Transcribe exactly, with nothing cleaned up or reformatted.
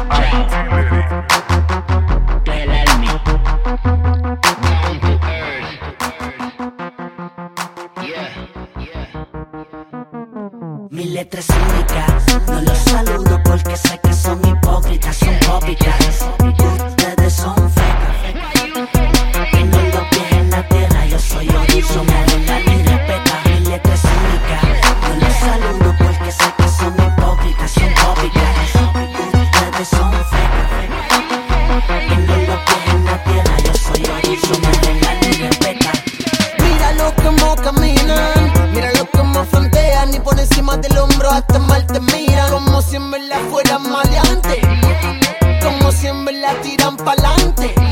Mi letra es única, no los saludo porque sé que son hipócritas, son copycats. Ustedes son fake, que no los pies en la tierra, yo soy orizo, me adela y respeta. Mi letra es única, no los saludo porque sé que son hipócritas, son copycats. Ustedes son fake, que no los pies en la tierra, yo soy orizo, me adela y respeta. Míralo como caminan, míralo como frontean y por encima del hombro hasta mal te miran. Como si en verdad fueran maleantes, como si en verdad tiran pa'lante.